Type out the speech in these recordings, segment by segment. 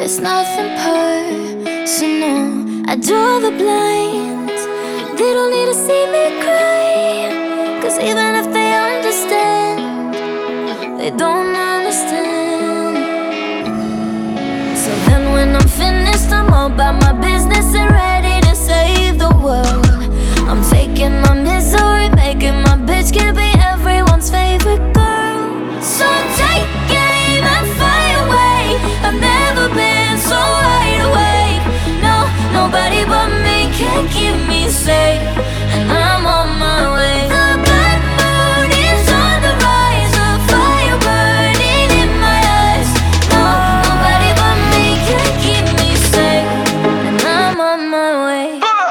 It's nothing personal. I draw the blinds. They don't need to see me cry, 'cause even if they understand, they don't understand. So then when I'm finished, I'm all about my business and ready to save the world. I'm faking my misery, making my bitch can be everyone's favorite girl. So take aim and fire away. I've never been so wide awake. No, nobody but me can keep me safe, and I'm on my way. The bad mood is on the rise, a fire burning in my eyes. No, nobody but me can keep me safe, and I'm on my way.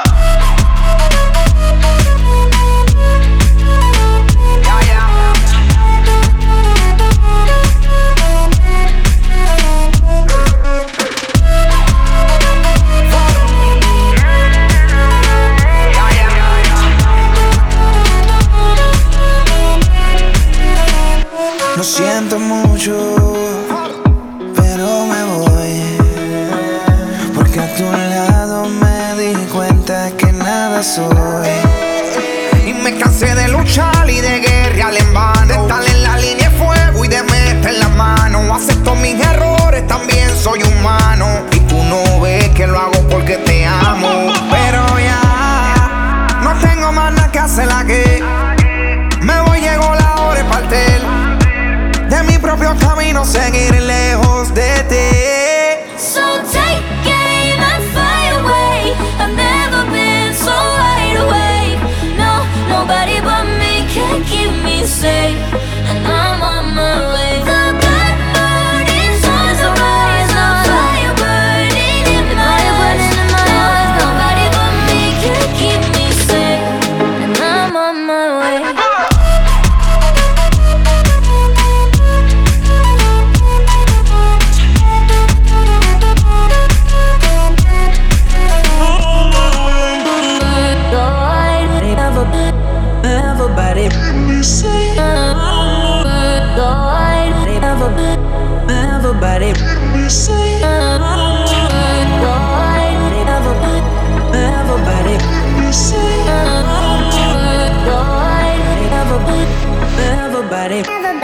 Lo siento mucho, pero me voy, porque a tu lado me di cuenta que nada soy. Y me cansé de luchar y de guerrear en vano, de estar en la línea de fuego y de meter la mano. Acepto mis errores, también soy humano, y tú no ves que lo hago porque te amo. Pero ya no tengo más nada que hacer aquí. Me voy, llegó la hora de partir de mi propio camino, seguir lejos de ti. So take aim and fire away. I've never been so wide awake. No, nobody but me can keep me safe, and I'm on my way. The bad mood is on the rise, a fire burning in my eyes. No, nobody but me can keep me safe, and I'm on my way. Everybody, everybody, everybody, everybody.